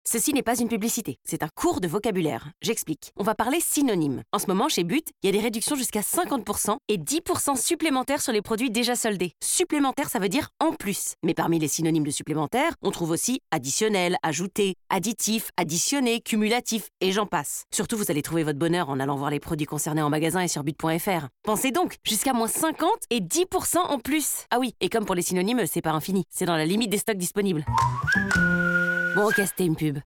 Ceci n'est pas une publicité, c'est un cours de vocabulaire. J'explique. On va parler synonymes. En ce moment, chez But, il y a des réductions jusqu'à 50% et 10% supplémentaires sur les produits déjà soldés. Supplémentaire, ça veut dire en plus. Mais parmi les synonymes de supplémentaire, on trouve aussi additionnel, ajouté, additif, additionné, cumulatif, et j'en passe. Surtout, vous allez trouver votre bonheur en allant voir les produits concernés en magasin et sur but.fr. Pensez donc, jusqu'à moins 50 et 10% en plus. Ah oui, et comme pour les synonymes, c'est pas infini, c'est dans la limite des stocks disponibles. Bon, ok, c'était une pub.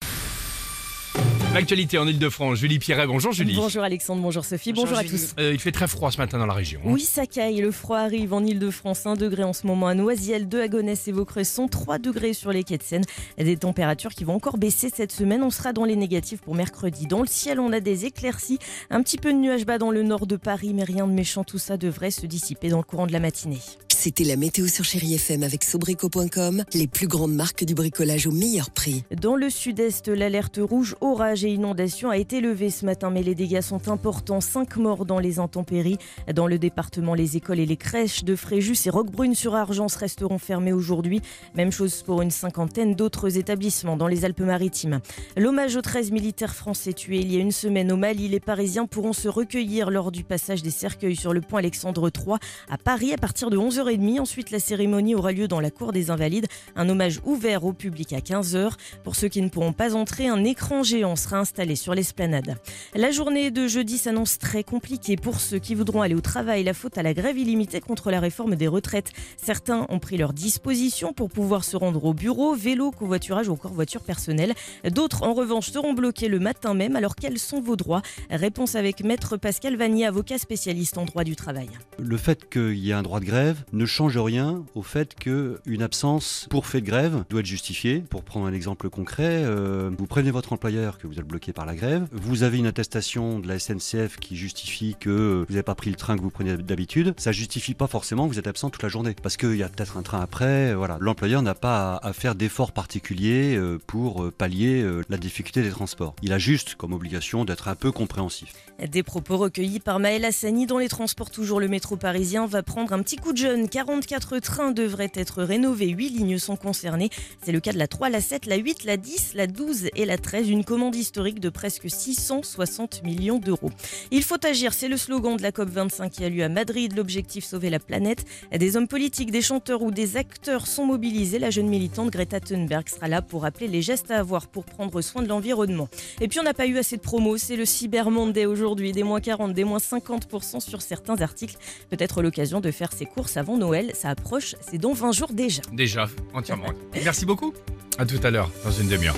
L'actualité en Ile-de-France, Julie Pierret. Bonjour Julie. Bonjour Alexandre, bonjour Sophie, bonjour à tous. Il fait très froid ce matin dans la région. Oui, ça caille, le froid arrive en Ile-de-France, 1 degré en ce moment à Noisiel, 2 à Gonesse et Vaucresson, 3 degrés sur les quais de Seine. Des températures qui vont encore baisser cette semaine, on sera dans les négatifs pour mercredi. Dans le ciel, on a des éclaircies, un petit peu de nuages bas dans le nord de Paris, mais rien de méchant, tout ça devrait se dissiper dans le courant de la matinée. C'était la météo sur Chérie FM avec Sobrico.com, les plus grandes marques du bricolage au meilleur prix. Dans le sud-est, l'alerte rouge, orage et inondation a été levée ce matin, mais les dégâts sont importants. 5 morts dans les intempéries. Dans le département, les écoles et les crèches de Fréjus et Roquebrune-sur-Argence resteront fermées aujourd'hui. Même chose pour une cinquantaine d'autres établissements dans les Alpes-Maritimes. L'hommage aux 13 militaires français tués il y a une semaine au Mali, les Parisiens pourront se recueillir lors du passage des cercueils sur le pont Alexandre III à Paris à partir de 11h30. Ensuite, la cérémonie aura lieu dans la cour des Invalides. Un hommage ouvert au public à 15h. Pour ceux qui ne pourront pas entrer, un écran géant sera installé sur l'esplanade. La journée de jeudi s'annonce très compliquée pour ceux qui voudront aller au travail. La faute à la grève illimitée contre la réforme des retraites. Certains ont pris leur disposition pour pouvoir se rendre au bureau, vélo, covoiturage ou encore voiture personnelle. D'autres, en revanche, seront bloqués le matin même. Alors, quels sont vos droits ? Réponse avec Maître Pascal Vanier, avocat spécialiste en droit du travail. Le fait qu'il y ait un droit de grève ne change rien au fait qu'une absence pour fait de grève doit être justifiée. Pour prendre un exemple concret, vous prévenez votre employeur que vous êtes bloqué par la grève, vous avez une attestation de la SNCF qui justifie que vous n'avez pas pris le train que vous prenez d'habitude, ça justifie pas forcément que vous êtes absent toute la journée, parce qu'il y a peut-être un train après, voilà. L'employeur n'a pas à faire d'efforts particuliers pour pallier la difficulté des transports. Il a juste comme obligation d'être un peu compréhensif. Des propos recueillis par Maël Hassani. Dans les transports, toujours le métro parisien va prendre un petit coup de jeune. 44 trains devraient être rénovés, 8 lignes sont concernées. C'est le cas de la 3, la 7, la 8, la 10, la 12 et la 13. Une commande historique de presque 660 millions d'euros. Il faut agir, c'est le slogan de la COP25 qui a lieu à Madrid. L'objectif, sauver la planète. Des hommes politiques, des chanteurs ou des acteurs sont mobilisés. La jeune militante Greta Thunberg sera là pour rappeler les gestes à avoir pour prendre soin de l'environnement. Et puis on n'a pas eu assez de promos, c'est le Cyber Monday aujourd'hui. Des moins 40, des moins 50% sur certains articles. Peut-être l'occasion de faire ses courses avant Noël. Ça approche, c'est dans 20 jours déjà. Déjà, entièrement. Merci beaucoup. À tout à l'heure, dans une demi-heure.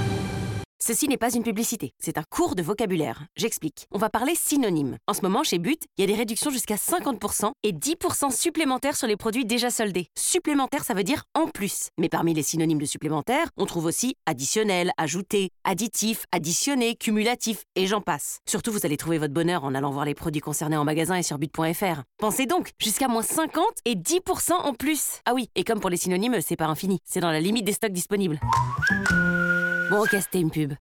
Ceci n'est pas une publicité, c'est un cours de vocabulaire. J'explique. On va parler synonymes. En ce moment, chez But, il y a des réductions jusqu'à 50% et 10% supplémentaires sur les produits déjà soldés. Supplémentaire, ça veut dire en plus. Mais parmi les synonymes de supplémentaire, on trouve aussi additionnel, ajouté, additif, additionné, cumulatif, et j'en passe. Surtout, vous allez trouver votre bonheur en allant voir les produits concernés en magasin et sur but.fr. Pensez donc, jusqu'à moins 50 et 10% en plus. Ah oui, et comme pour les synonymes, c'est pas infini, c'est dans la limite des stocks disponibles. Bon, ok, c'était une pub.